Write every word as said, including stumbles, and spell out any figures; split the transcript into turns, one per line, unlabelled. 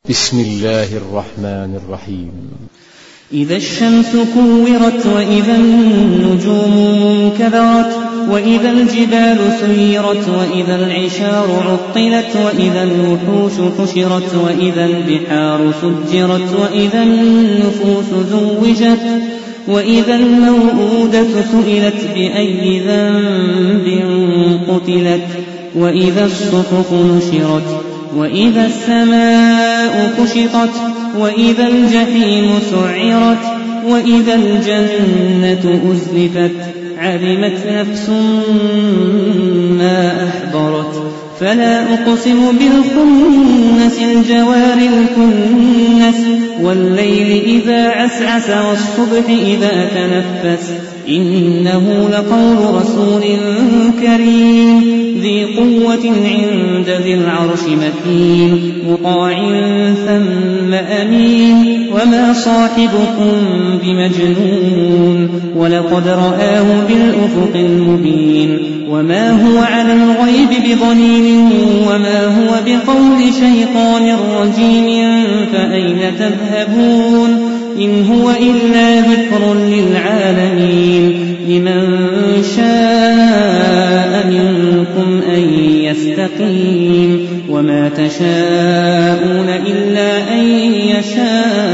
بسم الله الرحمن الرحيم.
إذا الشمس كورت وإذا النجوم كبرت وإذا الجبال سيرت وإذا العشار عطلت وإذا الوحوش حشرت وإذا البحار سجرت وإذا النفوس زوجت وإذا الموءودة سئلت بأي ذنب قتلت وإذا الصحف نشرت وإذا السماء كشطت وإذا الجحيم سعرت وإذا الجنة أزلفت علمت نفس ما أحضرت فلا أقسم بالخنس الجوار الكنس والليل إذا عسعس والصبح إذا تنفس إنه لقول رسول كريم ذي قوة عند ذي العرش مكين مطاع ثم أمين وما صاحبكم بمجنون ولقد رآه بالأفق المبين وما هو على الغيب بضنين وما هو بقول شيطان رجيم فأين تذهبون إن هو إلا ذكر للعالمين لمن شاء منكم أن يستقيم وما تشاءون إلا أن يشاء